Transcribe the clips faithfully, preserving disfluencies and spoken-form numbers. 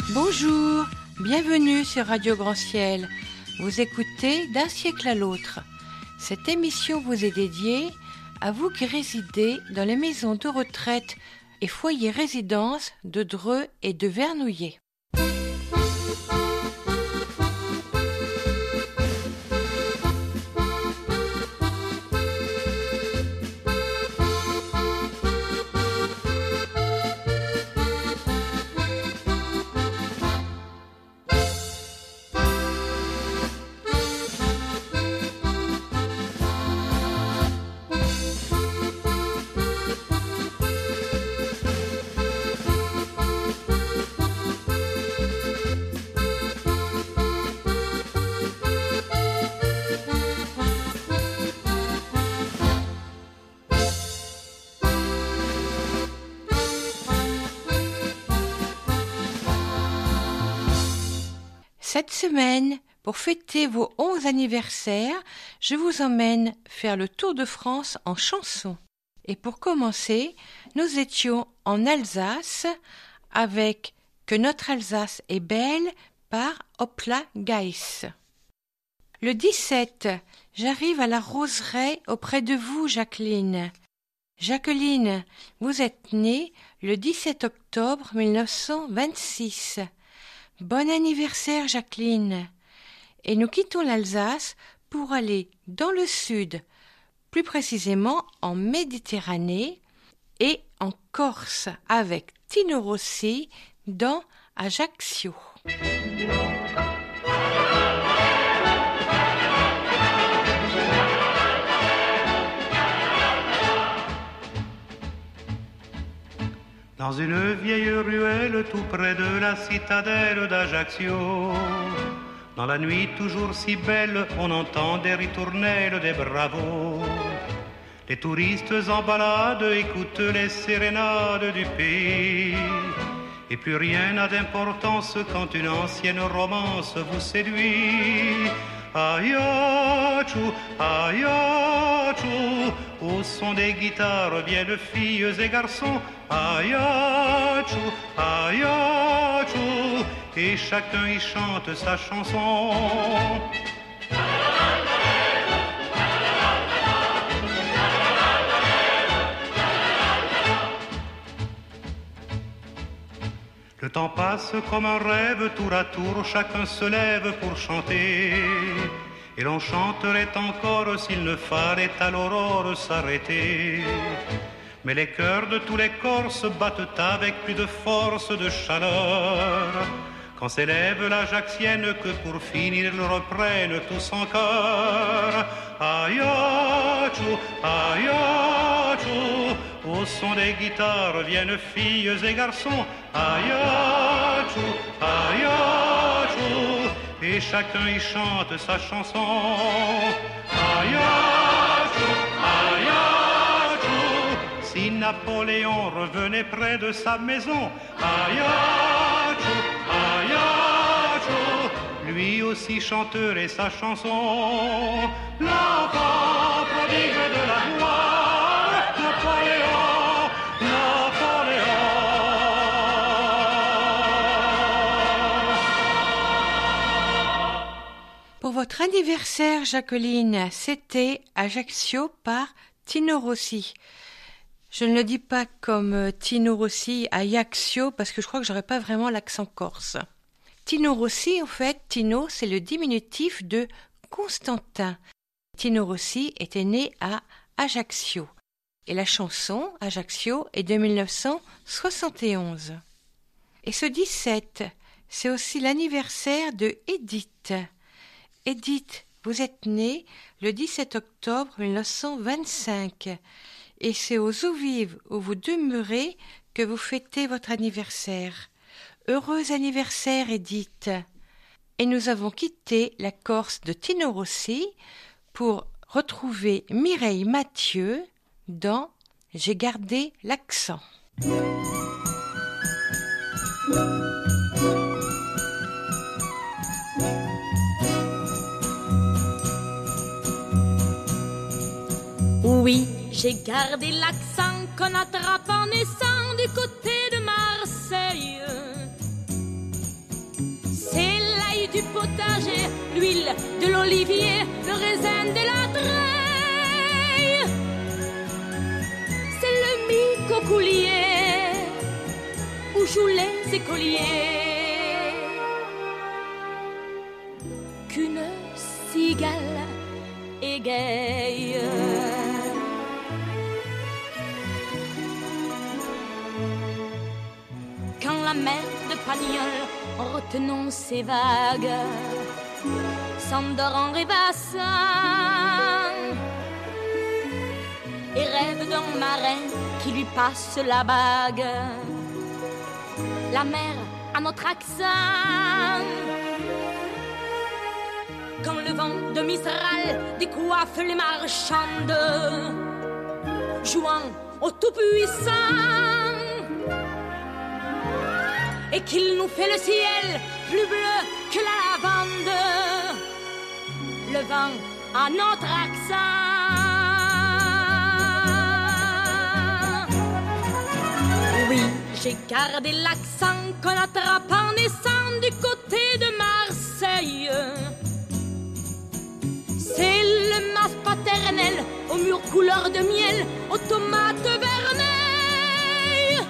Bonjour, bienvenue sur Radio Grand Ciel. Vous écoutez D'un siècle à l'autre. Cette émission vous est dédiée à vous qui résidez dans les maisons de retraite et foyers résidences de Dreux et de Vernouillet. Cette semaine, pour fêter vos onze anniversaires, je vous emmène faire le tour de France en chansons. Et pour commencer, nous étions en Alsace avec « Que notre Alsace est belle » par Hopla Geiss. Le dix-sept, j'arrive à la roseraie auprès de vous, Jacqueline. Jacqueline, vous êtes née le dix-sept octobre mille neuf cent vingt-six. Bon anniversaire, Jacqueline. Et nous quittons l'Alsace pour aller dans le sud, plus précisément en Méditerranée et en Corse avec Tino Rossi dans Ajaccio. Dans une vieille ruelle tout près de la citadelle d'Ajaccio, dans la nuit toujours si belle, on entend des ritournelles, des bravos. Les touristes en balade écoutent les sérénades du pays. Et plus rien n'a d'importance quand une ancienne romance vous séduit. Ajaccio, Ajaccio, au son des guitares viennent filles et garçons. Ajaccio, Ajaccio, et chacun y chante sa chanson. Le temps passe comme un rêve, tour à tour, chacun se lève pour chanter. Et l'on chanterait encore s'il ne fallait à l'aurore s'arrêter. Mais les cœurs de tous les Corses battent avec plus de force, de chaleur, quand s'élève l'Ajaccienne que pour finir ils reprennent tous en chœur. Ajaccio, Ajaccio, au son des guitares viennent filles et garçons. Ajaccio, Ajaccio, et chacun y chante sa chanson. Ajaccio, Ajaccio, si Napoléon revenait près de sa maison. Ajaccio, Ajaccio, lui aussi chanterait sa chanson. L'enfant prodigue de la gloire, Napoléon, Napoléon. Pour votre anniversaire, Jacqueline, c'était Ajaccio par Tino Rossi. Je ne le dis pas comme Tino Rossi, Ajaccio, parce que je crois que j'aurais pas vraiment l'accent corse. Tino Rossi, en fait, Tino, c'est le diminutif de Constantin. Tino Rossi était né à Ajaccio. Et la chanson, Ajaccio, est de mille neuf cent soixante et onze. Et ce dix-sept, c'est aussi l'anniversaire de Edith. Edith, vous êtes née le dix-sept octobre mille neuf cent vingt-cinq. Et c'est aux eaux vives où vous demeurez que vous fêtez votre anniversaire. Heureux anniversaire, Edith. Et nous avons quitté la Corse de Tino Rossi pour retrouver Mireille Mathieu dans « J'ai gardé l'accent ». Oui, j'ai gardé l'accent qu'on attrape en naissant du côté de Marseille. l'huile, de l'olivier, le raisin de la treille. C'est le micocoulier où jouent les écoliers. Qu'une cigale égaye. Quand la mer de Pagnol, retenant ses vagues, s'endort en rêvassant et rêve d'un marin qui lui passe la bague. La mer a notre accent. Quand le vent de Mistral décoiffe les marchandes, jouant au Tout-Puissant, et qu'il nous fait le ciel plus bleu que la lavande, le vent a notre accent. Oui, j'ai gardé l'accent qu'on attrape en naissant du côté de Marseille. C'est le mas paternel aux murs couleur de miel, aux tomates vermeilles.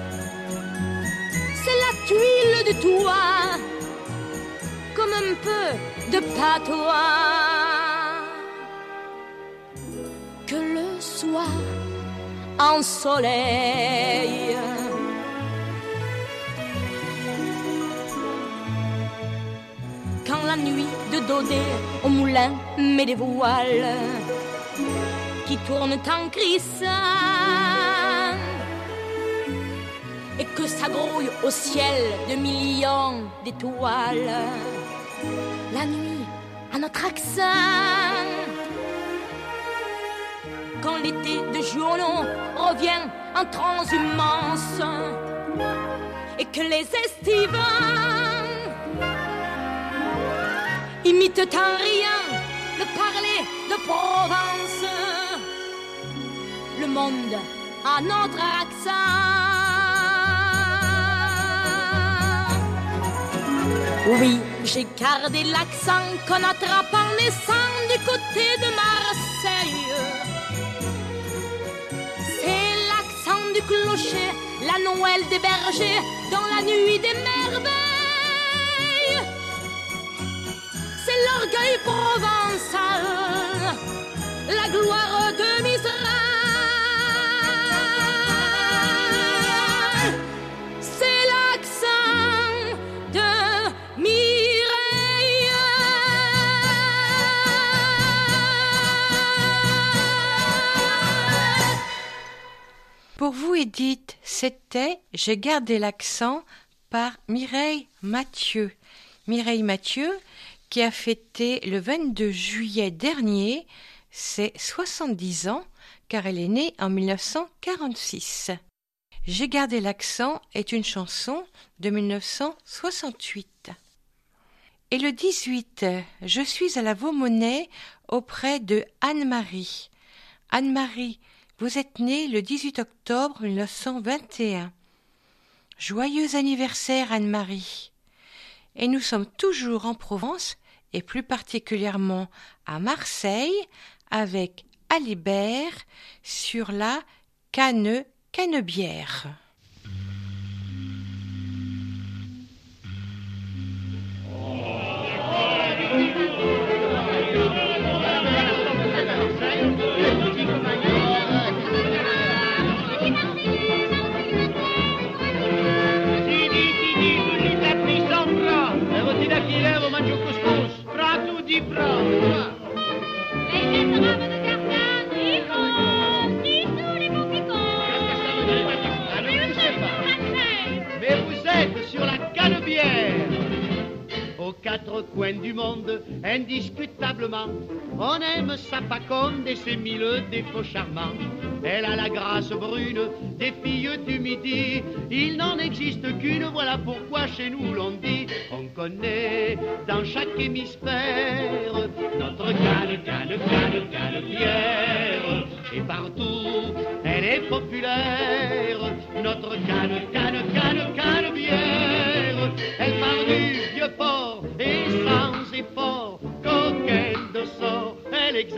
C'est la tuile de toit, comme un peu de patois, que le soir en soleil. Quand la nuit de Daudet au moulin met des voiles qui tournent en crissant et que ça grouille au ciel de millions d'étoiles, la nuit a notre accent. Quand l'été de Giono revient en transhumance et que les estivants imitent en riant le parler de Provence, le monde a notre accent. Oui, j'ai gardé l'accent qu'on attrape en naissant du côté de Marseille. C'est l'accent du clocher, la Noël des bergers dans la nuit des merveilles. C'est l'orgueil provençal, la gloire de Mistral. C'est l'accent de Mireille. Pour vous, Edith, c'était « J'ai gardé l'accent » par Mireille Mathieu. Mireille Mathieu, qui a fêté le vingt-deux juillet dernier ses soixante-dix ans, car elle est née en mille neuf cent quarante-six. J'ai gardé l'accent est une chanson de mille neuf cent soixante-huit. Et le dix-huit, je suis à la Vaumonnaie auprès de Anne-Marie. Anne-Marie, vous êtes née le dix-huit octobre mille neuf cent vingt et un. Joyeux anniversaire, Anne-Marie. Et nous sommes toujours en Provence, et plus particulièrement à Marseille, avec Alibert sur la Canne Canebière. Aux quatre coins du monde, indiscutablement, on aime sa Faconde et ses mille défauts charmants. Elle a la grâce brune des filles du Midi. Il n'en existe qu'une, voilà pourquoi chez nous l'on dit. On connaît dans chaque hémisphère notre canne, canne, canne, canne bière. Et partout, elle est populaire. Notre canne, canne, canne, canne bière. Elle part du vieux port et sans effort.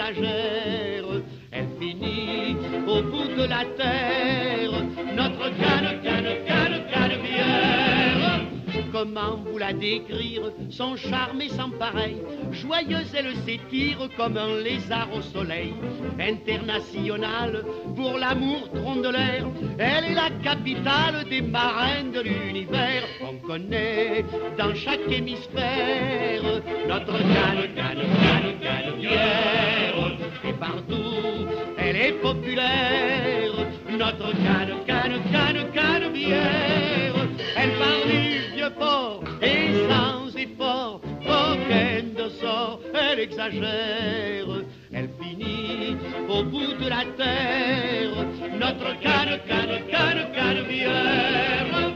exagère. Elle finit au bout de la terre, notre canne, canne, canne, cannebière. Comment vous la décrire, son charme est sans pareil. Joyeuse, elle s'étire comme un lézard au soleil. Internationale, pour l'amour tronc de l'air, elle est la capitale des marins de l'univers. On connaît dans chaque hémisphère notre canne, canne, canne, cannebière. Et partout, elle est populaire, notre canne, canne, canne, cannebière. Elle parle du vieux port et sans effort, aucun de sort, elle exagère. Elle finit au bout de la terre, notre canne, canne, canne, cannebière.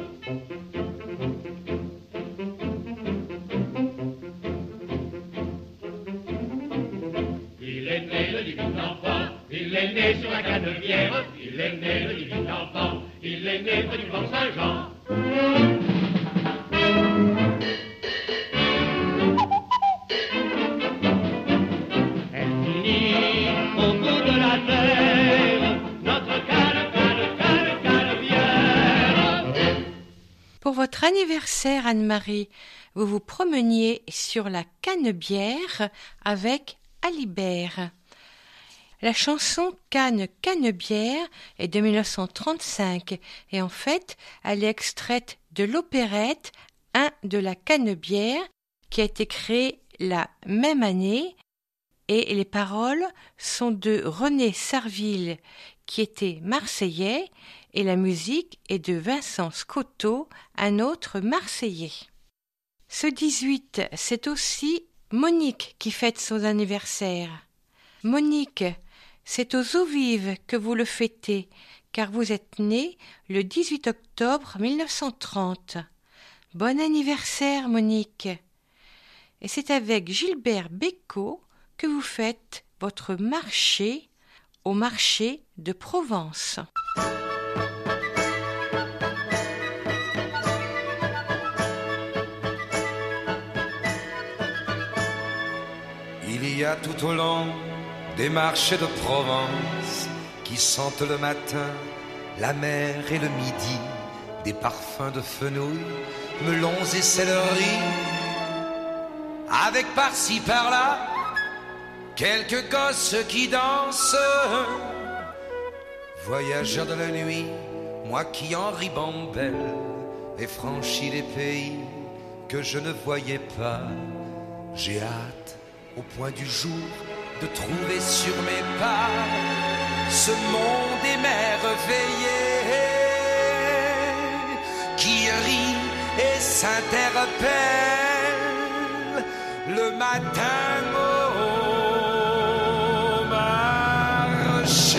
Il est né le divin enfant, il est né sur la cannebière, il est né le divin enfant, il est né près du port Saint-Jean. Elle finit au bout de la terre, notre canne, canne, canne, cannebière. Pour votre anniversaire, Anne-Marie, vous vous promeniez sur la Cannebière avec Alibert. La chanson Canne, Cannebière est de mille neuf cent trente-cinq et en fait, elle est extraite de l'opérette un de la Cannebière qui a été créée la même année et les paroles sont de René Sarville qui était marseillais et la musique est de Vincent Scotto, un autre marseillais. Ce dix-huit, c'est aussi Monique qui fête son anniversaire. Monique, c'est aux eaux vives que vous le fêtez, car vous êtes née le dix-huit octobre mille neuf cent trente. Bon anniversaire, Monique. Et c'est avec Gilbert Bécaud que vous faites votre marché au marché de Provence. Il y a tout au long des marchés de Provence qui sentent le matin la mer et le midi, des parfums de fenouil, melons et céleri, avec par-ci par-là quelques gosses qui dansent. Voyageur de la nuit, moi qui en ribambelle ai franchi les pays que je ne voyais pas, j'ai hâte au point du jour de trouver sur mes pas ce monde émerveillé qui rit et s'interpelle le matin au marché.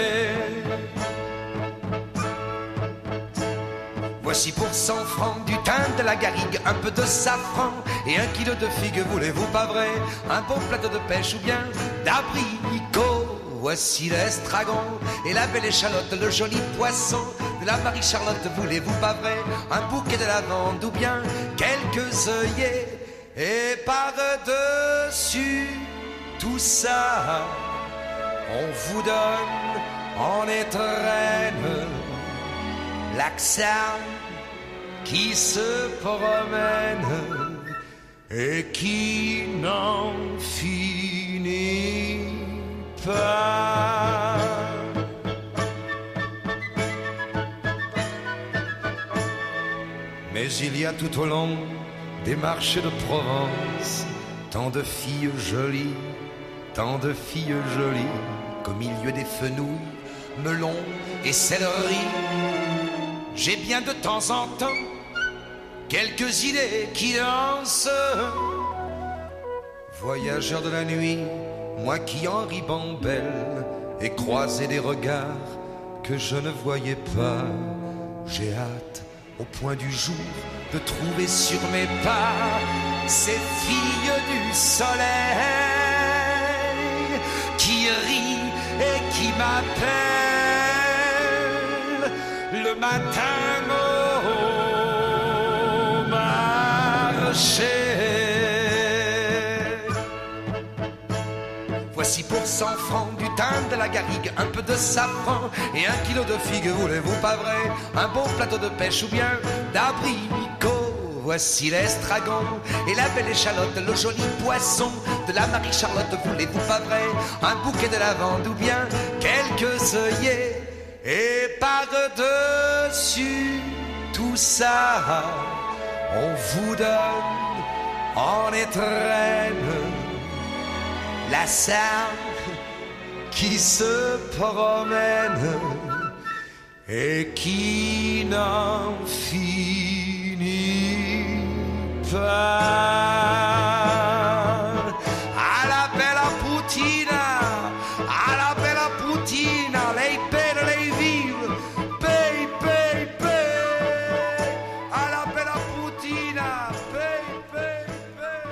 Voici pour cent francs du thym, de la garrigue, un peu de safran et un kilo de figues, voulez-vous pas vrai? Un bon plateau de pêche ou bien d'abricots. Voici l'estragon et la belle échalote, le joli poisson de la Marie-Charlotte, voulez-vous pas vrai? Un bouquet de lavande ou bien quelques œillets. Et par-dessus tout ça, on vous donne en étrenne l'accent qui se promène et qui n'en finit pas. Mais il y a tout au long des marchés de Provence tant de filles jolies, tant de filles jolies qu'au milieu des fenouils, melons et céleri, j'ai bien de temps en temps quelques idées qui dansent. Voyageur de la nuit, moi qui en ribambelle ai croisé des regards que je ne voyais pas, j'ai hâte au point du jour de trouver sur mes pas ces filles du soleil qui rient et qui m'appellent le matin au marché. six pour cent francs, du thym, de la garrigue, un peu de safran et un kilo de figues, voulez-vous pas vrai? Un bon plateau de pêche ou bien d'abricots. Voici l'estragon et la belle échalote, le joli poisson de la Marie-Charlotte, voulez-vous pas vrai? Un bouquet de lavande ou bien quelques œillets. Et par-dessus tout ça, on vous donne en étrenne la salle qui se promène et qui n'en finit pas. À la bella putina, à la bella putina, lei belle, lei vive, pay, pay, pay. À la bella putina, pay, pay, pay.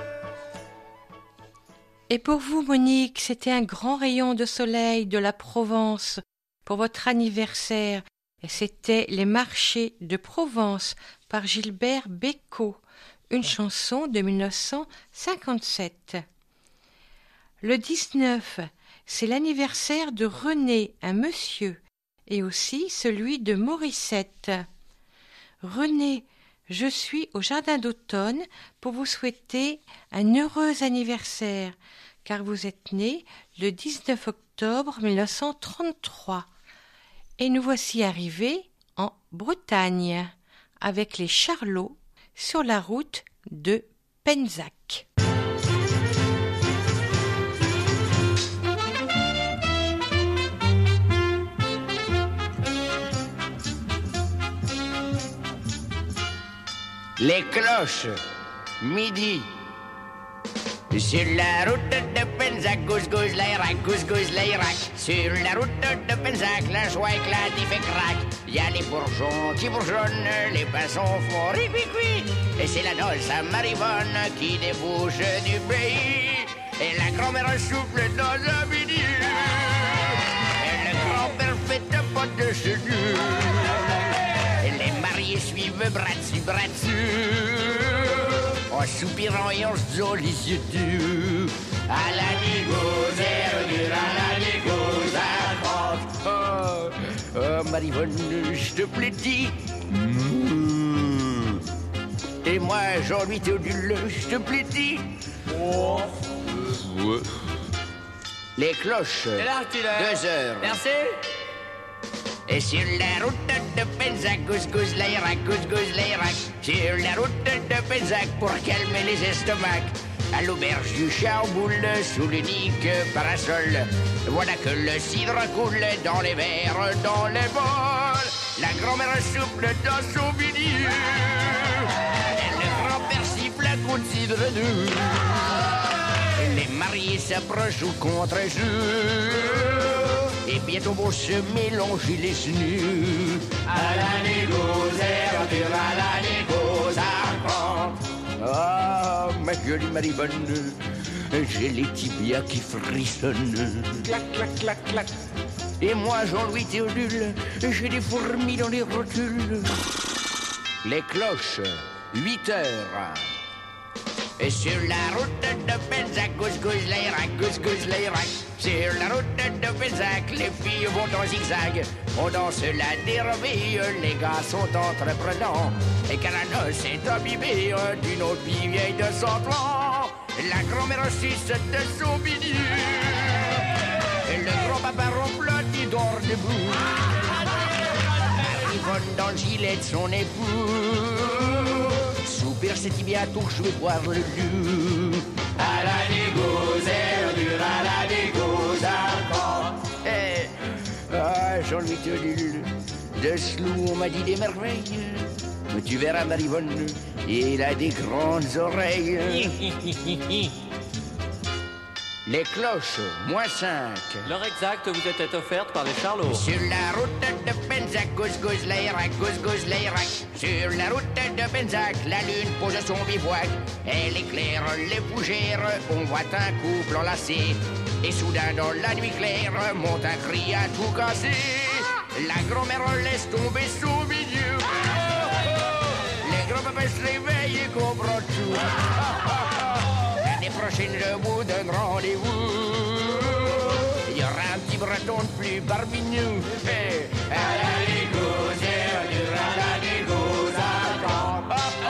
Et pour vous, Monique, c'était un grand rayon de soleil de la Provence pour votre anniversaire. Et c'était Les marchés de Provence par Gilbert Bécaud, une chanson de mille neuf cent cinquante-sept. Le dix-neuf, c'est l'anniversaire de René, un monsieur, et aussi celui de Morissette. René, je suis au Jardin d'automne pour vous souhaiter un heureux anniversaire, car vous êtes né le dix-neuf octobre mille neuf cent trente-trois. Et nous voici arrivés en Bretagne, avec les Charlots sur la route de Penzac. Les cloches, midi. Sur la route de Penzac, gouse-gouse l'Irak, gouse-gouse l'Irak. Sur la route de Penzac, la joie éclate, il fait crack. Il y a les bourgeons qui bourgeonnent, les pinsons font ri-cui-cui. Et c'est la noce à Marivonne qui débouche du pays. Et la grand-mère souffle dans un midi. Et le grand-père fait un pot de chenu. Et les mariés suivent bras dessus, bras dessus. En soupirant et en se disant les yeux durs. À la négocière dure, à la négocière. Oh, oh Marivonne, je te plaît dis. Mmh. Et moi, Jean-Louis Théodule, je te plaît dis. Oh. Ouais. Les cloches. Deux heures. Merci. Et sur la route de Penzac, gouse-gouse l'Irak, gouse-gouse l'Irak. Sur la route de Penzac pour calmer les estomacs. À l'auberge du Charboule, sous l'unique parasol. Voilà que le cidre coule dans les verres, dans les bols. La grand-mère souffle dans son midi. Et le grand-père siffle un coup de cidre doux. Les mariés s'approchent au contre-jour. Et bientôt vont se mélanger les snus. À la négocière, à la négocière. Ah, ma jolie Marivonne, j'ai les tibias qui frissonnent. Clac, clac, clac, clac. Et moi, Jean-Louis Théodule, j'ai des fourmis dans les rotules. Les cloches, huit heures. Et sur la route de Penzac, gouse-gouse l'Irak, gouse-gouse l'Irak. Sur la route de Penzac, les filles vont en zigzag. On danse la dérobée, les gars sont entreprenants. Et quand la noce est imbibée d'une autre fille vieille de cent ans, la grand-mère suce de son midi. Et le grand-papa ronflotte, il dort debout. Marivonne dans le gilet de son époux. Soupir, c'est bientôt que je vais boire le loup. À la négocière, dure à la négocière. Eh, ah, Jean-Louis Théodule, de ce loup, on m'a dit des merveilles. Mais tu verras, Marivonne, il a des grandes oreilles. Les cloches, moins cinq. L'heure exacte vous était offerte par les Charlots. Sur la route de Penzac, gouse-gouse l'Irak, gouse-gouse l'Irak. Sur la route de Penzac, la lune pose son bivouac. Elle éclaire les fougères, on voit un couple enlacé. Et soudain dans la nuit claire, monte un cri à tout casser. La grand-mère laisse tomber son milieu. Les grands-papas se réveillent et comprennent tout. L'année prochaine, je vous donne rendez-vous. ne tourne plus parmi nous. Hey, elle a les gouttes, elle a les gouttes encore.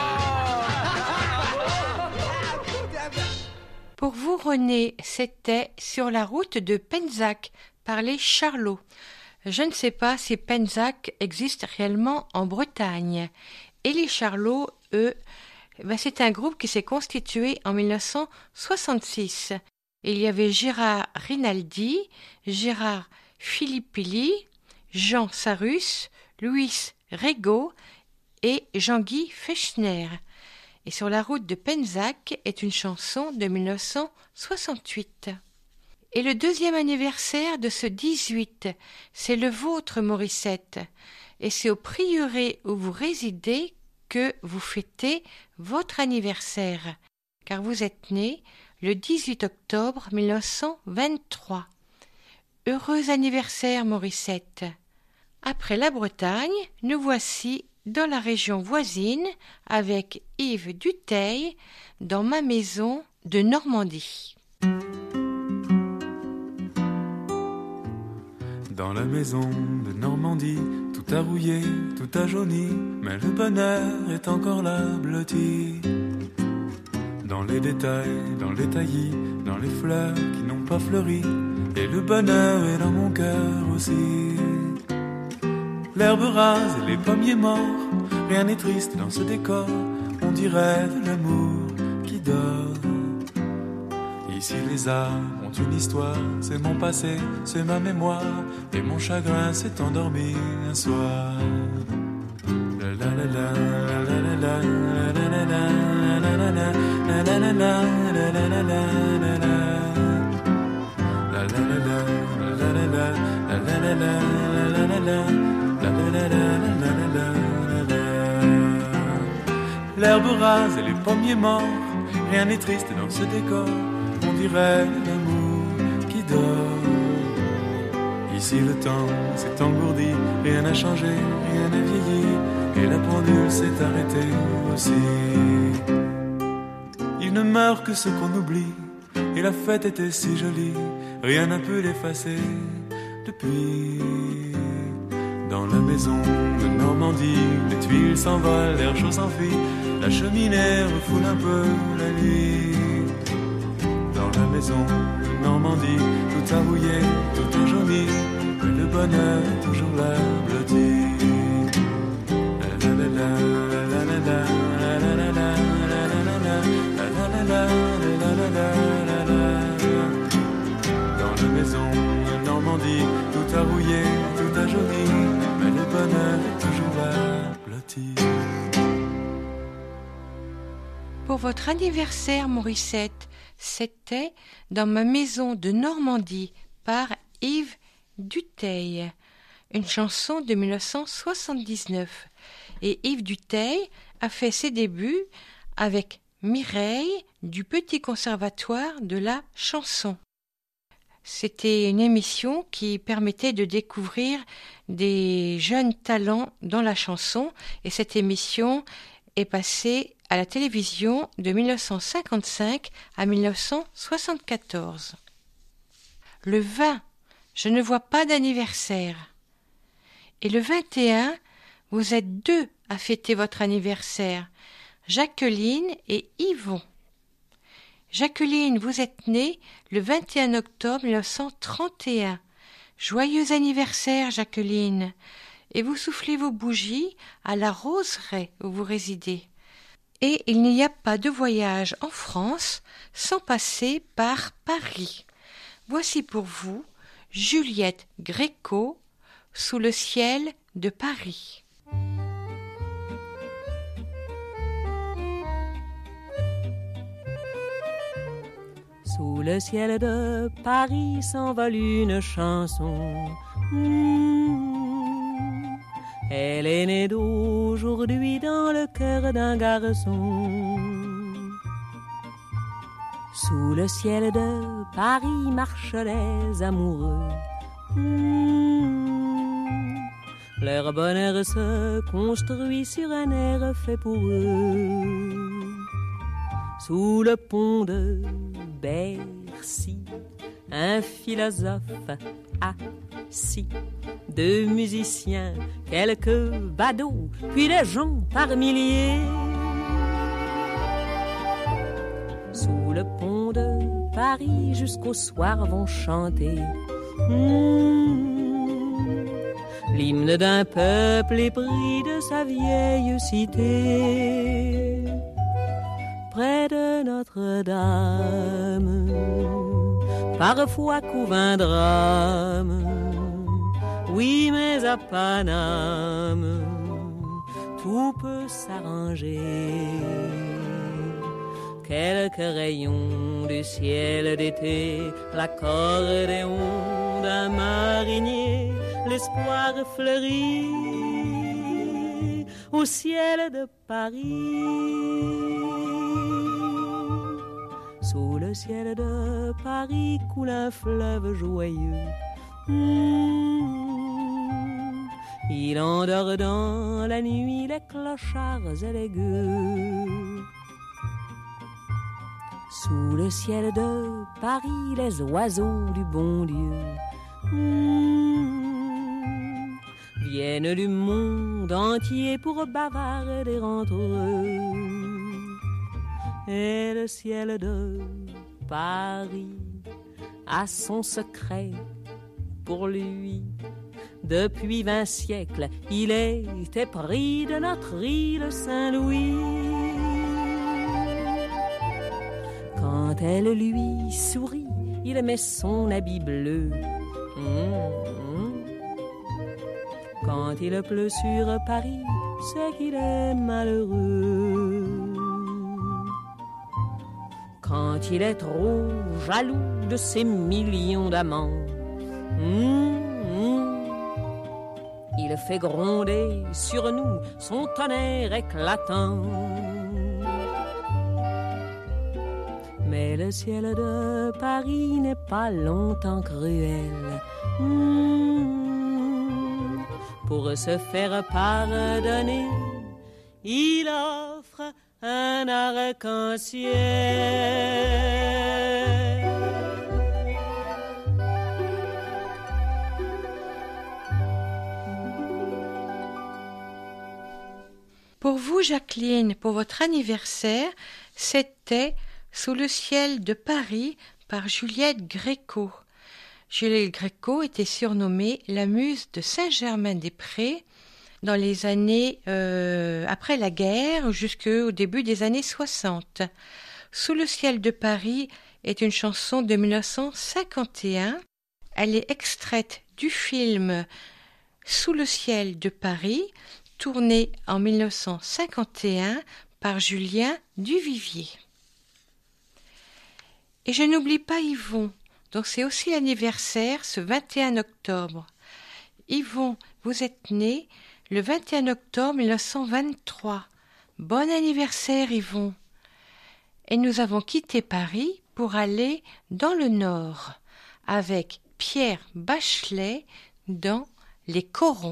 Pour vous, René, c'était Sur la route de Penzac par les Charlots. Je ne sais pas si Penzac existe réellement en Bretagne. Et les Charlots, eux, ben c'est un groupe qui s'est constitué en mille neuf cent soixante-six. Il y avait Gérard Rinaldi, Gérard Philippilli, Jean Sarus, Louis Régaud et Jean-Guy Fechner. Et Sur la route de Penzac est une chanson de mille neuf cent soixante-huit. Et le deuxième anniversaire de ce dix-huit, c'est le vôtre, Morissette. Et c'est au prieuré où vous résidez que vous fêtez votre anniversaire, car vous êtes né le dix-huit octobre mille neuf cent vingt-trois. Heureux anniversaire, Morissette. Après la Bretagne, nous voici dans la région voisine avec Yves Dutheil dans Ma maison de Normandie. Dans la maison de Normandie, tout a rouillé, tout a jauni, mais le bonheur est encore là, blotti. Dans les détails, dans les taillis, dans les fleurs qui n'ont pas fleuri, et le bonheur est dans mon cœur aussi. L'herbe rase et les pommiers morts, rien n'est triste dans ce décor, on dirait de l'amour qui dort. Ici les arbres ont une histoire, c'est mon passé, c'est ma mémoire, et mon chagrin s'est endormi un soir. La la la la la la la la la la la la. La la la la la la la la la la. La la la la la la la la la la la la la la. La la la la la la la la. L'herbe rase et les pommiers morts, rien n'est triste dans ce décor, on dirait l'amour qui dort. Ici le temps s'est engourdi, rien n'a changé, rien n'a vieilli, et la pendule s'est arrêtée aussi. Il ne meurt que ce qu'on oublie, et la fête était si jolie, rien n'a pu l'effacer depuis. Dans la maison de Normandie, les tuiles s'envolent, l'air chaud s'enfuit, la cheminée refoule un peu la nuit. Dans la maison de Normandie, tout a rouillé, tout a jauni, mais le bonheur est toujours là, blotti. La la la la la la la la la la. Dans la maison de Normandie, tout a rouillé, tout a jauni, mais le bonheur est toujours là, blotti. Pour votre anniversaire, Morissette, c'était Dans ma maison de Normandie par Yves Dutheil, une chanson de mille neuf cent soixante-dix-neuf. Et Yves Dutheil a fait ses débuts avec Mireille du Petit Conservatoire de la chanson. C'était une émission qui permettait de découvrir des jeunes talents dans la chanson, et cette émission est passée à la télévision de mille neuf cent cinquante-cinq à mille neuf cent soixante-quatorze. Le vingt, je ne vois pas d'anniversaire. Et le vingt et un, vous êtes deux à fêter votre anniversaire, Jacqueline et Yvon. Jacqueline, vous êtes née le vingt et un octobre mille neuf cent trente et un. Joyeux anniversaire, Jacqueline. Et vous soufflez vos bougies à la roseraie où vous résidez. Et il n'y a pas de voyage en France sans passer par Paris. Voici pour vous Juliette Gréco, Sous le ciel de Paris. Sous le ciel de Paris s'envole une chanson. Mmh. Elle est née d'aujourd'hui dans le cœur d'un garçon. Sous le ciel de Paris marchent les amoureux. Mmh. Leur bonheur se construit sur un air fait pour eux. Sous le pont de Bercy, un philosophe assis, deux musiciens, quelques badauds, puis des gens par milliers. Sous le pont de Paris, jusqu'au soir vont chanter mmh, l'hymne d'un peuple épris de sa vieille cité. Près de Notre-Dame, parfois couve un drame. Oui, mais à Paname, tout peut s'arranger. Quelques rayons du ciel d'été, l'accordéon d'un marinier, l'espoir fleurit au ciel de Paris. Sous le ciel de Paris coule un fleuve joyeux. Mmh, il endort dans la nuit les clochards et les gueux. Sous le ciel de Paris, les oiseaux du bon Dieu mmh, viennent du monde entier pour bavarder entre eux. Et le ciel de Paris a son secret pour lui. Depuis vingt siècles, il est épris de notre île Saint-Louis. Quand elle lui sourit, il met son habit bleu. Mmh, mmh. Quand il pleut sur Paris, c'est qu'il est malheureux. Quand il est trop jaloux de ses millions d'amants, mmh, mmh, il fait gronder sur nous son tonnerre éclatant. Mais le ciel de Paris n'est pas longtemps cruel. Mmh, pour se faire pardonner, il offre un arc-en-ciel. Pour vous, Jacqueline, pour votre anniversaire, c'était Sous le ciel de Paris par Juliette Gréco. Juliette Gréco était surnommée la muse de Saint-Germain-des-Prés dans les années euh, après la guerre jusqu'au début des années soixante. Sous le ciel de Paris est une chanson de mille neuf cent cinquante et un. Elle est extraite du film Sous le ciel de Paris, tourné en mille neuf cent cinquante et un par Julien Duvivier. Et je n'oublie pas Yvon, dont c'est aussi l'anniversaire ce vingt et un octobre. Yvon, vous êtes né le vingt et un octobre mille neuf cent vingt-trois. Bon anniversaire, Yvon. Et nous avons quitté Paris pour aller dans le Nord, avec Pierre Bachelet dans Les Corons.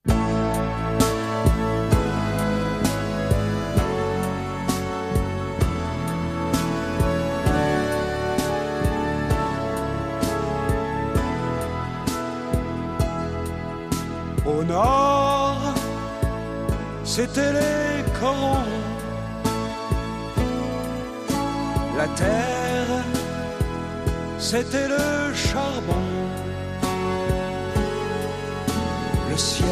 Au nord, c'était les corons. La terre, c'était le charbon. Le ciel,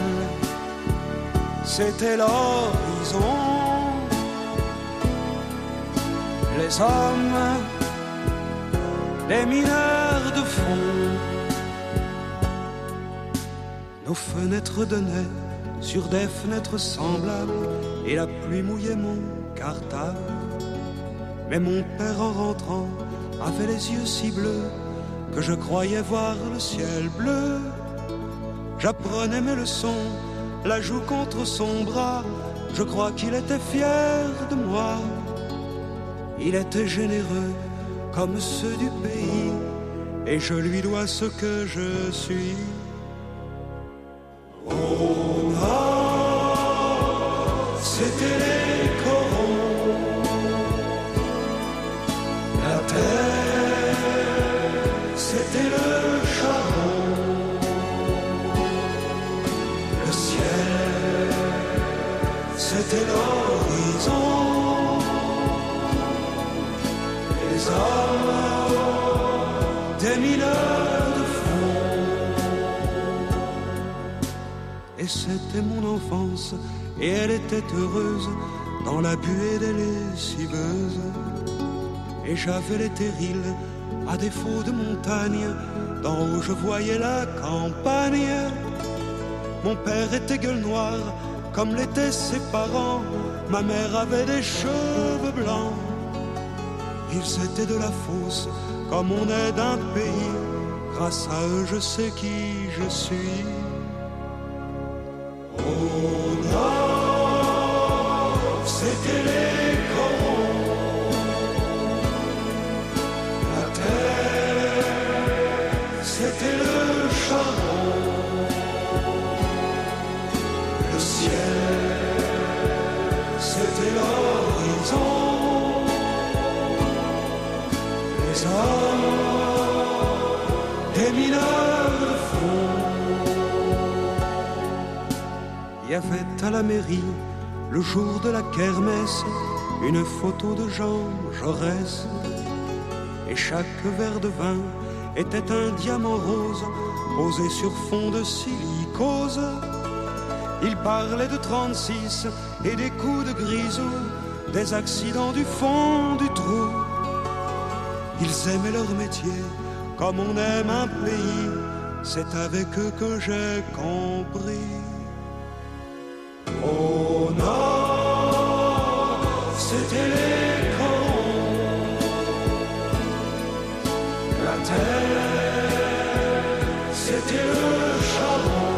c'était l'horizon. Les hommes, les mineurs de fond. Nos fenêtres donnaient sur des fenêtres semblables, et la pluie mouillait mon cartable. Mais mon père en rentrant avait les yeux si bleus que je croyais voir le ciel bleu. J'apprenais mes leçons, la joue contre son bras. Je crois qu'il était fier de moi. Il était généreux comme ceux du pays, et je lui dois ce que je suis. Au nord, c'était les corons. La terre, et c'était mon enfance, et elle était heureuse dans la buée des lessiveuses. Et j'avais les terrils, à défaut de montagne, d'en haut je voyais la campagne. Mon père était gueule noire, comme l'étaient ses parents. Ma mère avait des cheveux blancs. Ils étaient de la fosse, comme on est d'un pays. Grâce à eux je sais qui je suis. Au nord, c'était les corons. La terre, c'était le charbon. Le ciel, c'était l'horizon. Les hommes, des mineurs de fond. Il y avait à la mairie, le jour de la kermesse, une photo de Jean Jaurès. Et chaque verre de vin était un diamant rose posé sur fond de silicose. Il parlait de trente-six et des coups de grisou, des accidents du fond du trou. Ils aimaient leur métier comme on aime un pays, c'est avec eux que j'ai compris. Au nord, c'était les corons. La terre, c'était le charbon.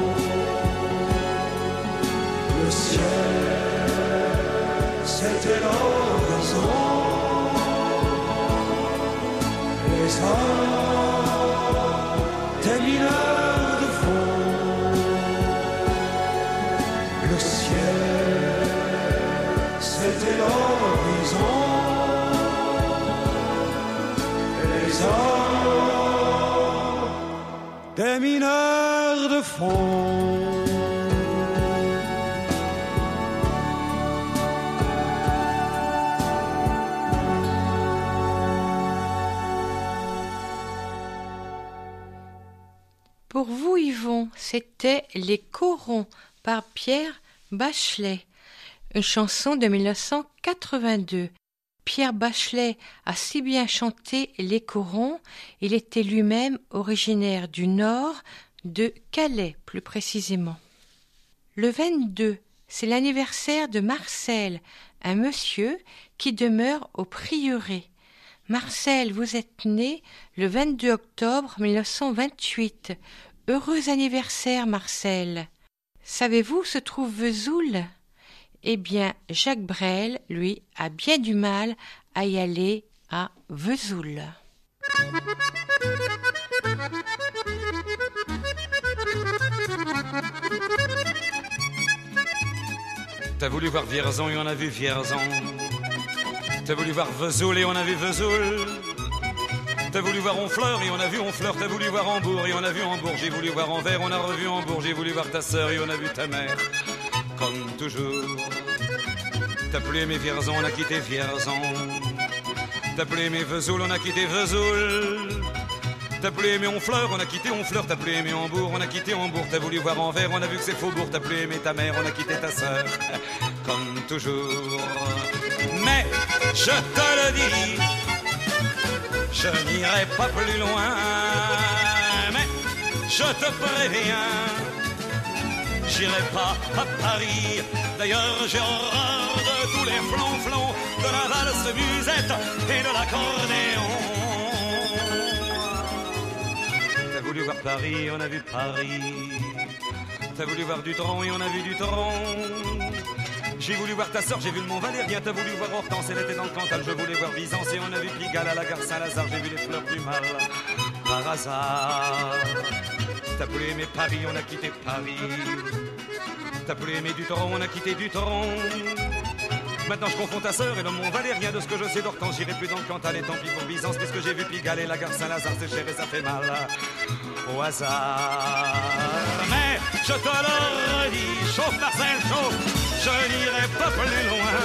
Le ciel, c'était l'horizon. Les hommes, des mineurs de fond. Le ciel, c'était l'horizon. Les hommes, des mineurs de fond. Pour vous, Yvon, c'était Les Corons par Pierre Bachelet, une chanson de mille neuf cent quatre-vingt-deux. Pierre Bachelet a si bien chanté Les Corons, il était lui-même originaire du Nord, de Calais plus précisément. Le vingt-deux, c'est l'anniversaire de Marcel, un monsieur qui demeure au prieuré. Marcel, vous êtes né le vingt-deux octobre mille neuf cent vingt-huit. Heureux anniversaire, Marcel. Savez-vous où se trouve Vesoul ? Eh bien, Jacques Brel, lui, a bien du mal à y aller à Vesoul. T'as voulu voir Vierzon et on a vu Vierzon. T'as voulu voir Vesoul et on a vu Vesoul. T'as voulu voir Honfleur et on a vu Honfleur. T'as voulu voir Hambourg et on a vu Hambourg. J'ai voulu voir Anvers, on a revu Hambourg. J'ai voulu voir ta sœur et on a vu ta mère. Comme toujours. T'as plus aimé Vierzon, on a quitté Vierzon. T'as plus aimé Vesoul, on a quitté Vesoul. T'as plus aimé Honfleur, on a quitté Honfleur. T'as plus aimé Hambourg, on a quitté Hambourg. T'as voulu voir Anvers, on a vu que c'est Faubourg. T'as plus aimé ta mère, on a quitté ta sœur. Comme toujours. Mais je te le dis, je n'irai pas plus loin. Mais je te préviens, j'irai pas à Paris. D'ailleurs j'ai horreur de tous les flonflons, de la valse musette et de l'accordéon. T'as voulu voir Paris, on a vu Paris. T'as voulu voir Dutronc et on a vu Dutronc. J'ai voulu voir ta sœur, j'ai vu le Mont Valérien. T'as voulu voir Hortense, elle était dans le Cantal. Je voulais voir Byzance et on a vu Pigalle à la gare Saint-Lazare. J'ai vu les fleurs du mal par hasard. T'as plus aimé Paris, on a quitté Paris. T'as plus aimé Dutronc, on a quitté Dutronc. Maintenant je confonds ta sœur et le Mont Valérien. De ce que je sais d'Hortense, j'irai plus dans le Cantal. Et tant pis pour Byzance, puisque j'ai vu Pigalle et la gare Saint-Lazare. C'est cher et ça fait mal au hasard. Mais je te le redis, chauffe Marcel, chauffe. Je n'irai pas plus loin.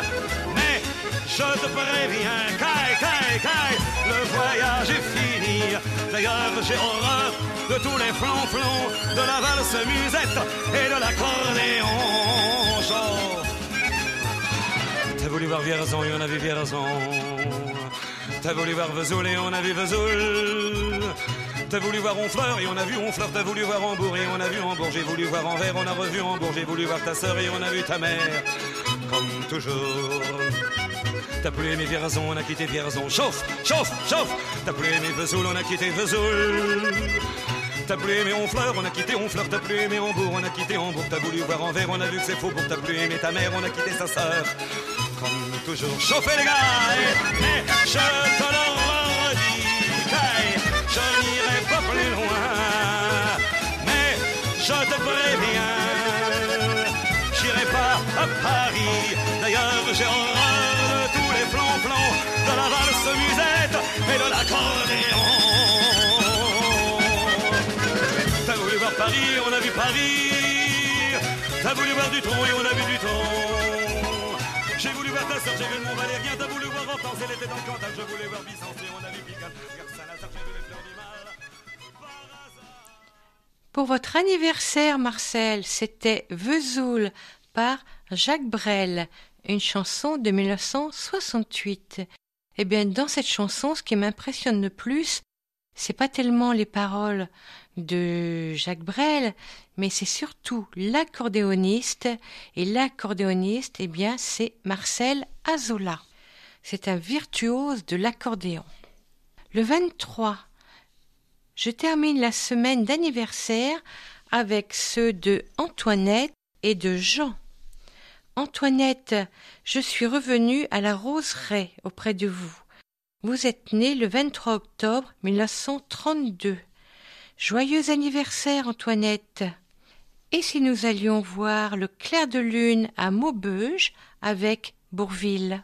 Mais je te préviens, caille, caille, caille, le voyage est fini. D'ailleurs, j'ai horreur de tous les flonflons, de la valse musette et de l'accordéon. Chauffe. T'as voulu voir Vierzon et on a vu Vierzon. T'as voulu voir Vesoul et on a vu Vesoul. T'as voulu voir Honfleur et on a vu Honfleur. T'as voulu voir Hambourg et on a vu Hambourg. J'ai voulu voir Anvers, on a revu Hambourg. J'ai voulu voir ta sœur et on a vu ta mère. Comme toujours. T'as plus aimé Vierzon, on a quitté Vierzon. Chauffe, chauffe, chauffe. T'as plus aimé Vesoul, on a quitté Vesoul. T'as plus aimé Honfleur, on a quitté Honfleur. T'as plus aimé Hambourg, on a quitté Hambourg. T'as voulu voir Anvers, on a vu que c'est faux. Pour t'as plus aimé ta mère, on a quitté sa sœur. Comme toujours. Chauffez les gars, mais je te le redis, je n'irai pas plus loin. Mais je te préviens, j'irai pas à Paris. D'ailleurs, j'ai horreur de tous les flonflons, de la valse musette et de l'accordéon. T'as voulu voir Paris, on a vu Paris. T'as voulu voir du tronc et on a vu du tronc. J'ai voulu voir ta sœur, j'ai vu le Mont Valérien. T'as voulu voir Hortense, elle était dans le Cantal. Je voulais voir Byzance et on a vu Pigalle. Regarde Saint-Lazare, j'ai vu les fleurs du mal. Pour votre anniversaire, Marcel, c'était Vesoul par Jacques Brel, une chanson de mille neuf cent soixante-huit. Eh bien, dans cette chanson, ce qui m'impressionne le plus, c'est pas tellement les paroles de Jacques Brel, mais c'est surtout l'accordéoniste, et l'accordéoniste, eh bien, c'est Marcel Azola. C'est un virtuose de l'accordéon. Le vingt-trois, je termine la semaine d'anniversaire avec ceux de Antoinette et de Jean. Antoinette, je suis revenue à la roseraie auprès de vous. Vous êtes née le vingt-trois octobre mille neuf cent trente-deux. Joyeux anniversaire, Antoinette. Et si nous allions voir le clair de lune à Maubeuge avec Bourvil?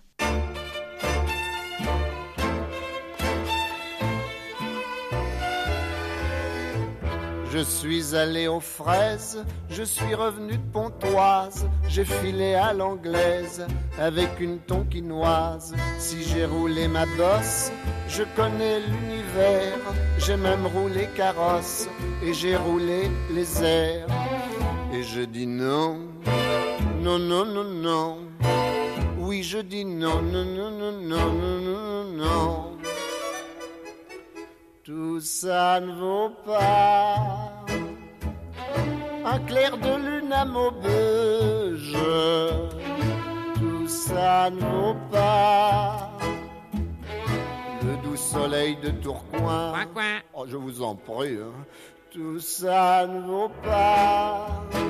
Je suis allé aux fraises, je suis revenu de Pontoise, j'ai filé à l'anglaise avec une tonkinoise. Si j'ai roulé ma bosse, je connais l'univers, j'ai même roulé carrosse et j'ai roulé les airs. Et je dis non, non, non, non, non. Oui, je dis non, non, non, non, non, non, non, non. Tout ça ne vaut pas un clair de lune à Maubeuge. Tout ça ne vaut pas le doux soleil de Tourcoing. Coin, coin. Oh, je vous en prie, hein. Tout ça ne vaut pas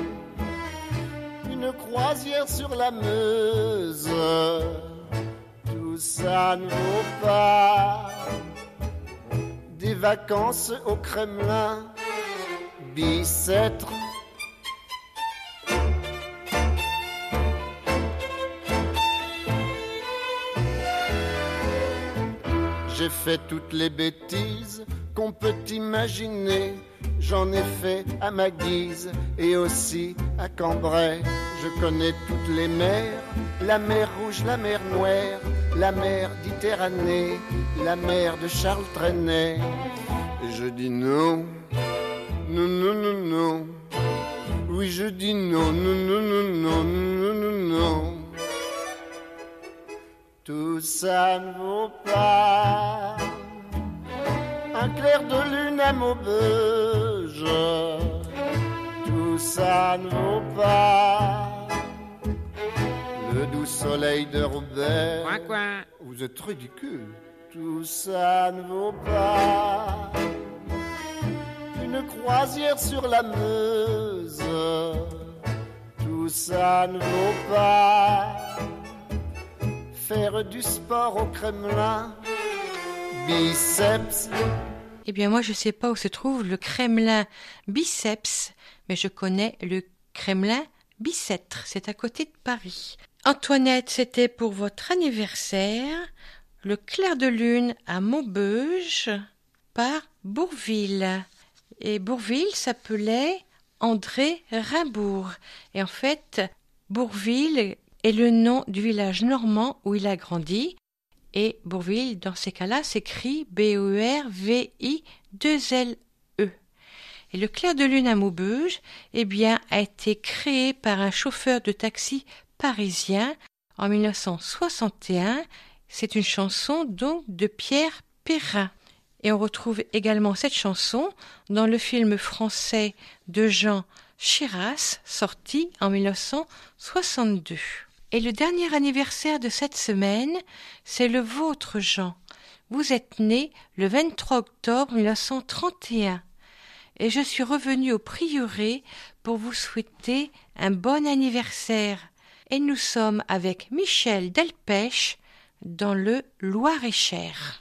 une croisière sur la Meuse. Tout ça ne vaut pas des vacances au Kremlin, Bicêtre. J'ai fait toutes les bêtises qu'on peut imaginer. J'en ai fait à ma guise et aussi à Cambrai. Je connais toutes les mers, la mer Rouge, la mer Noire, la mer Méditerranée, la mer de Charles Trenet. Et je dis non, non, non, non, non. Oui, je dis non, non, non, non, non, non, non, non. Tout ça ne vaut pas un clair de lune à Maubeuge. Tout ça ne vaut pas le doux soleil de Roubaix. Coin, coin. Vous êtes ridicule. Tout ça ne vaut pas une croisière sur la Meuse. Tout ça ne vaut pas faire du sport au Kremlin, Biceps. Eh bien, moi, je ne sais pas où se trouve le Kremlin Biceps, mais je connais le Kremlin Bicêtre. C'est à côté de Paris. Antoinette, c'était pour votre anniversaire, le clair de lune à Maubeuge par Bourvil. Et Bourvil s'appelait André Rimbourg. Et en fait, Bourvil est le nom du village normand où il a grandi. Et Bourvil, dans ces cas-là, s'écrit B O R V I deux L E. Et le clair de lune à Maubeuge, eh bien, a été créé par un chauffeur de taxi parisien en mille neuf cent soixante et un. C'est une chanson donc de Pierre Perrin. Et on retrouve également cette chanson dans le film français de Jean Chiras, sorti en mille neuf cent soixante-deux. Et le dernier anniversaire de cette semaine, c'est le vôtre, Jean. Vous êtes né le vingt-trois octobre mille neuf cent trente et un. Et je suis revenue au prieuré pour vous souhaiter un bon anniversaire. Et nous sommes avec Michel Delpech dans le Loir-et-Cher.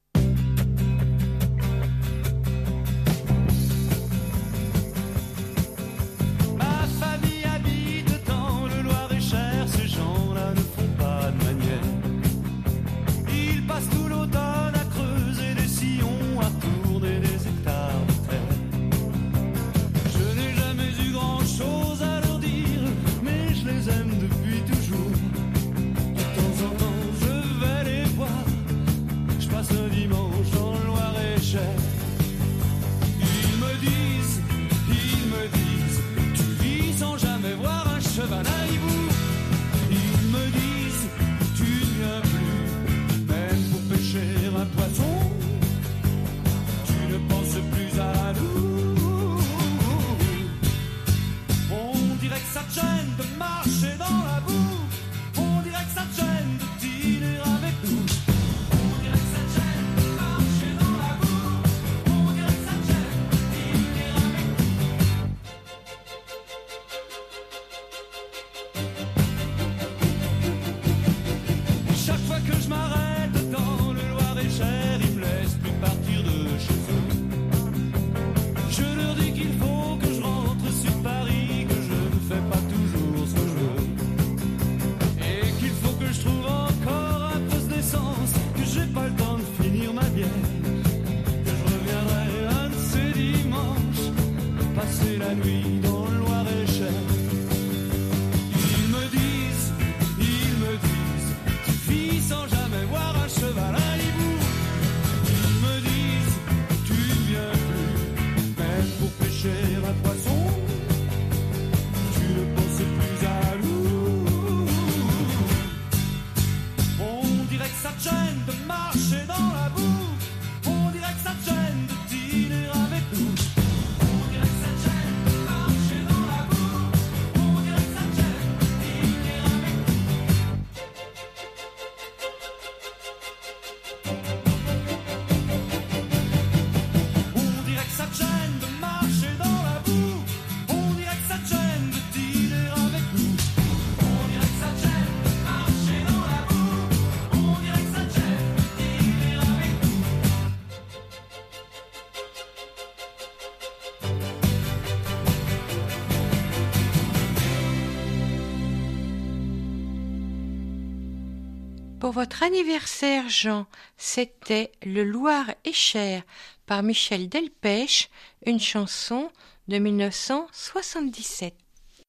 Pour votre anniversaire, Jean, c'était Le Loir-et-Cher par Michel Delpech, une chanson de mille neuf cent soixante-dix-sept.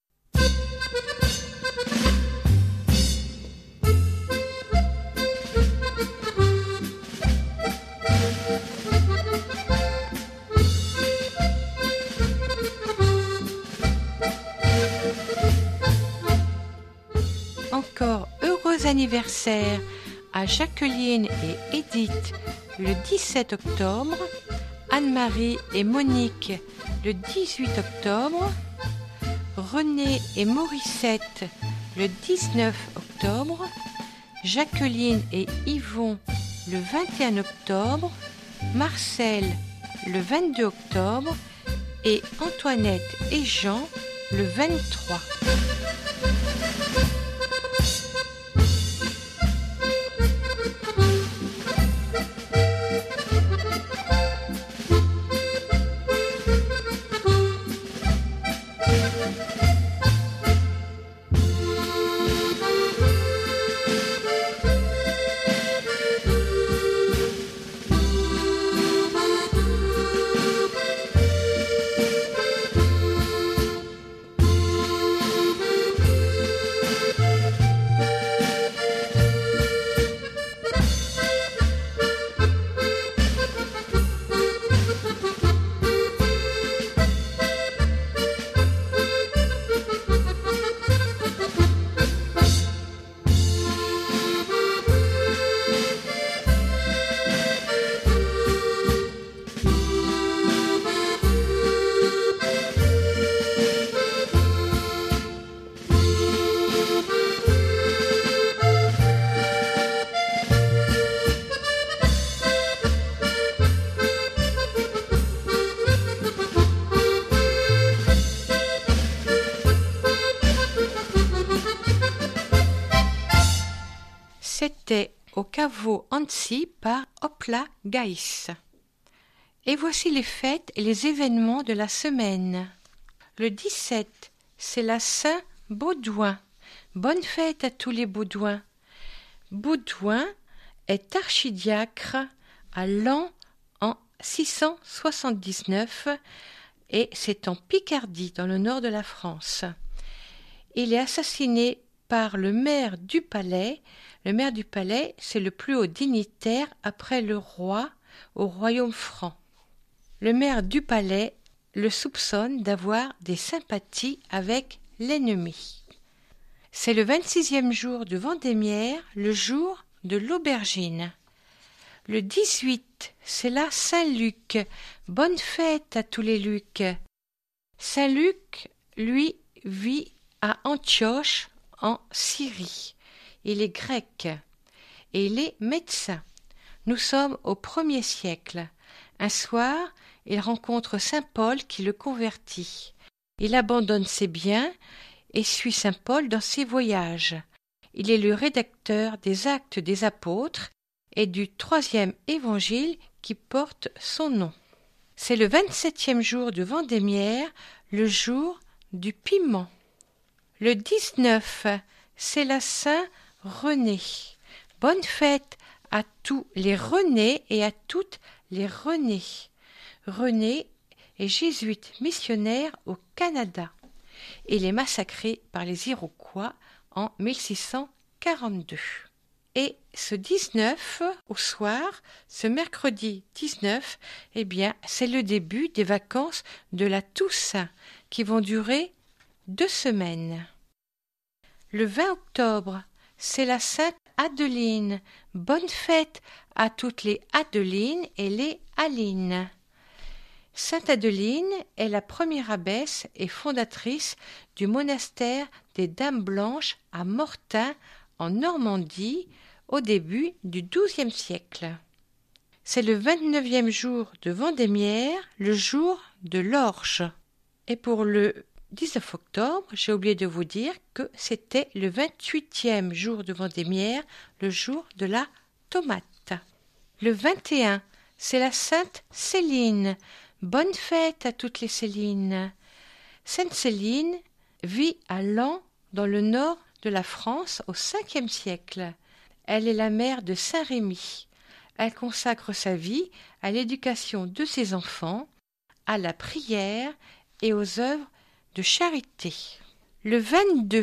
Encore heureux anniversaire à Jacqueline et Edith le dix-sept octobre, Anne-Marie et Monique le dix-huit octobre, René et Morissette le dix-neuf octobre, Jacqueline et Yvon le vingt et un octobre, Marcel le vingt-deux octobre et Antoinette et Jean le vingt-trois. C'était au caveau Annecy par Hopla Gaïs. Et voici les fêtes et les événements de la semaine. Le dix-sept, c'est la Saint-Baudouin. Bonne fête à tous les Baudouins. Baudouin est archidiacre à Laon en six cent soixante-dix-neuf et c'est en Picardie, dans le nord de la France. Il est assassiné par le maire du palais. Le maire du palais, c'est le plus haut dignitaire après le roi au royaume franc. Le maire du palais le soupçonne d'avoir des sympathies avec l'ennemi. C'est le vingt-sixième jour de Vendémiaire, le jour de l'aubergine. Le dix-huit, c'est la Saint-Luc. Bonne fête à tous les Lucs. Saint-Luc, lui, vit à Antioche, en Syrie. Il est grec et il est médecin. Nous sommes au premier siècle. Un soir, il rencontre saint Paul qui le convertit. Il abandonne ses biens et suit saint Paul dans ses voyages. Il est le rédacteur des Actes des Apôtres et du troisième évangile qui porte son nom. C'est le vingt-septième jour de Vendémiaire, le jour du piment. Le dix-neuf, c'est la Saint-René. Bonne fête à tous les Renés et à toutes les Renées. René est jésuite missionnaire au Canada. Il est massacré par les Iroquois en mille six cent quarante-deux. Et ce dix-neuf, au soir, ce mercredi dix-neuf, eh bien, c'est le début des vacances de la Toussaint qui vont durer deux semaines. Le vingt octobre, c'est la Sainte Adeline. Bonne fête à toutes les Adelines et les Alines. Sainte Adeline est la première abbesse et fondatrice du monastère des Dames Blanches à Mortain, en Normandie, au début du douzième siècle. C'est le vingt-neuvième jour de Vendémiaire, le jour de l'orge. Et pour le dix-neuf octobre, j'ai oublié de vous dire que c'était le vingt-huitième jour de Vendémiaire, le jour de la tomate. Le vingt et un, c'est la Sainte Céline. Bonne fête à toutes les Célines. Sainte Céline vit à Laon, dans le nord de la France, au cinquième siècle. Elle est la mère de saint Rémy. Elle consacre sa vie à l'éducation de ses enfants, à la prière et aux œuvres de charité. Le vingt-deux,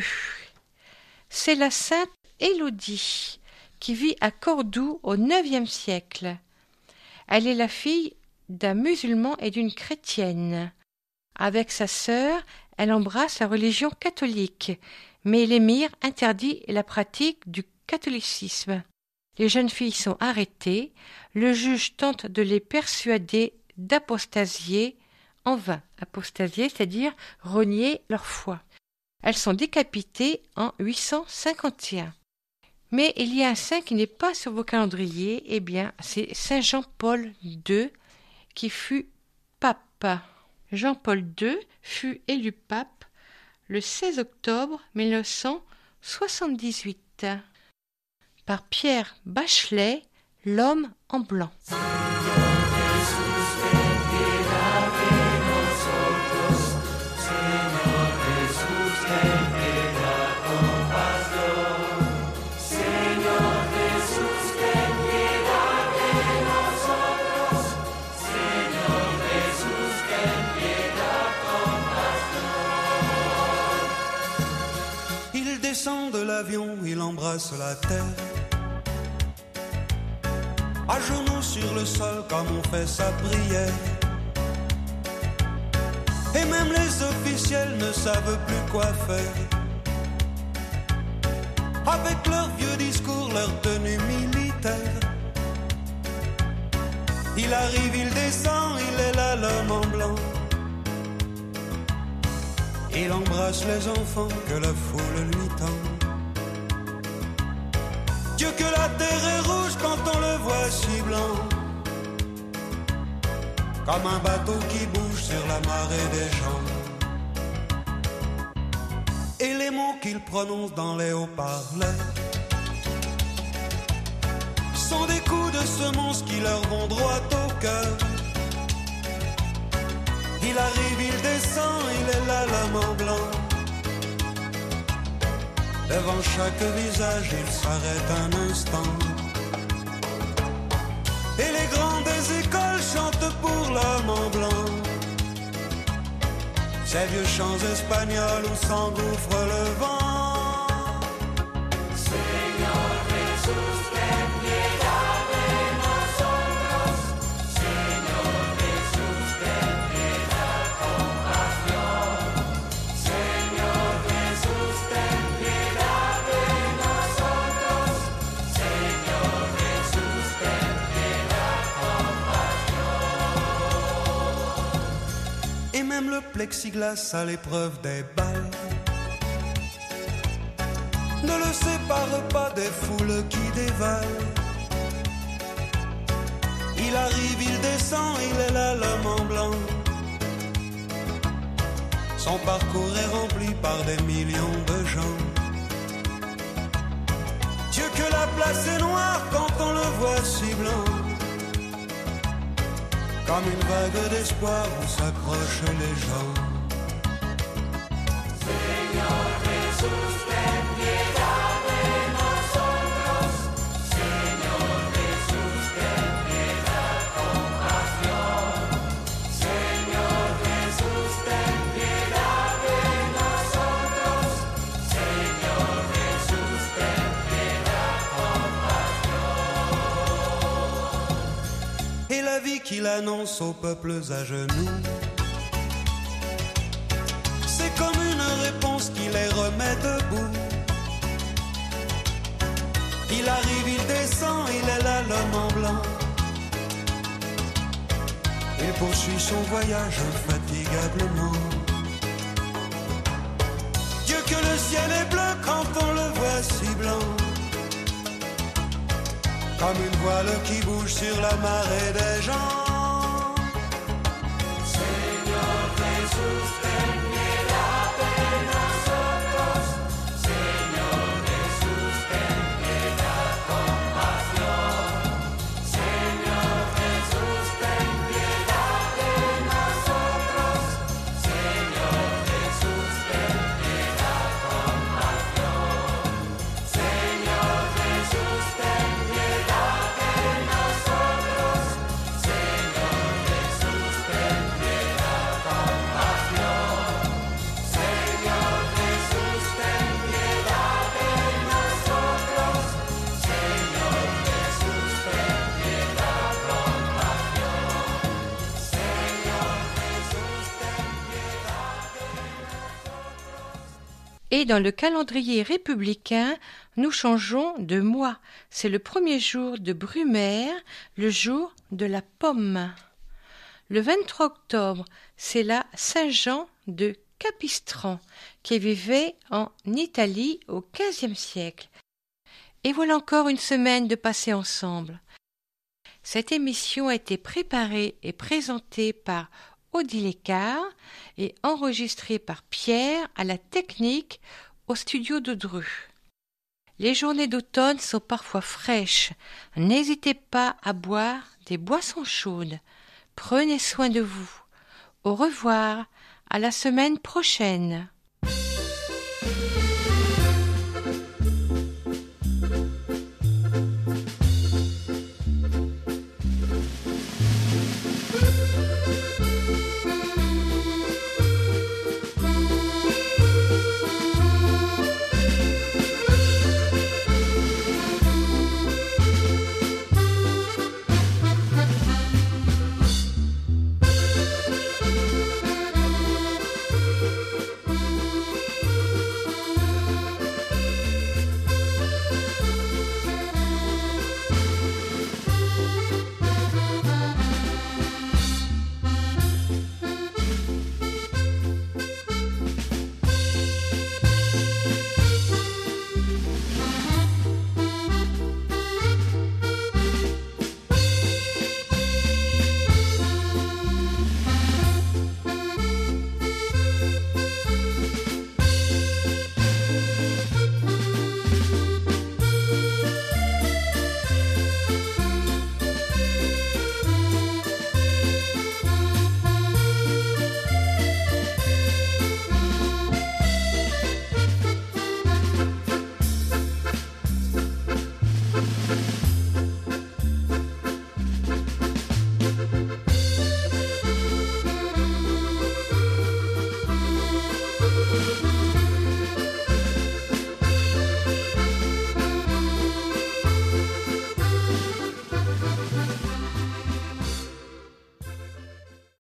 c'est la Sainte Élodie, qui vit à Cordoue au neuvième siècle. Elle est la fille d'un musulman et d'une chrétienne. Avec sa sœur, elle embrasse la religion catholique, mais l'émir interdit la pratique du catholicisme. Les jeunes filles sont arrêtées, le juge tente de les persuader d'apostasier en vain. Apostasier, c'est-à-dire renier leur foi. Elles sont décapitées en huit cent cinquante et un. Mais il y a un saint qui n'est pas sur vos calendriers, eh bien, c'est saint Jean-Paul deux, qui fut pape. Jean-Paul deux fut élu pape le seize octobre mille neuf cent soixante-dix-huit par Pierre Bachelet, l'homme en blanc. De l'avion, il embrasse la terre, à genoux sur le sol comme on fait sa prière. Et même les officiels ne savent plus quoi faire. Avec leurs vieux discours, leur tenue militaire. Il arrive, il descend, il est là l'homme en blanc. Il embrasse les enfants que la foule lui tend. Dieu que la terre est rouge quand on le voit si blanc, comme un bateau qui bouge sur la marée des gens. Et les mots qu'il prononce dans les haut-parleurs sont des coups de semonce qui leur vont droit au cœur. Il arrive, il descend, il est là l'homme en blanc. Devant chaque visage, il s'arrête un instant. Et les grands des écoles chantent pour l'homme en blanc. Ces vieux chants espagnols où s'engouffre le vent. Señor Jesús, ten piedad de nosotros. Señor Jesús, ten piedad, compasión. Señor Jesús, ten piedad de nosotros. Señor Jesús, ten piedad, compasión. Et même le plexiglas à l'épreuve des balles ne le sépare pas des foules qui dévalent. Il arrive, il descend, il est là l'homme en blanc. Son parcours est rempli par des millions de gens. Dieu que la place est noire quand on le voit si blanc. Comme une vague d'espoir où s'accrochent les gens. Señor Jesús, ten piedad de nosotros. Señor Jesús, ten piedad, compasión. Señor Jesús, ten piedad de nosotros. Señor Jesús, ten piedad, compasión. Et la vie qu'il annonce aux peuples à genoux, c'est comme une réponse qui les remet debout. Il arrive, il descend, il est là l'homme en blanc. Il poursuit son voyage infatigablement. Dieu que le ciel est bleu quand on le voit si blanc. Comme une voile qui bouge sur la marée des gens. Señor Jesús, ten piedad de nosotros. Señor Jesús, ten piedad, compasión. Señor Jesús, ten piedad de nosotros. Señor Jesús, ten piedad, compasión. Señor Jesús, ten piedad de nosotros. Señor Jesús, ten piedad, compasión. Señor Jesús, ten piedad de nosotros. Señor Jesús, ten piedad, compasión. Señor Jesús, ten piedad de nosotros. Et dans le calendrier républicain, nous changeons de mois. C'est le premier jour de Brumaire, le jour de la pomme. Le vingt-trois octobre, c'est la Saint-Jean de Capistran, qui vivait en Italie au quinzième siècle. Et voilà encore une semaine de passer ensemble. Cette émission a été préparée et présentée par Odile Écart et enregistrée par Pierre à la technique au studio de Dreux. Les journées d'automne sont parfois fraîches. N'hésitez pas à boire des boissons chaudes. Prenez soin de vous. Au revoir, à la semaine prochaine.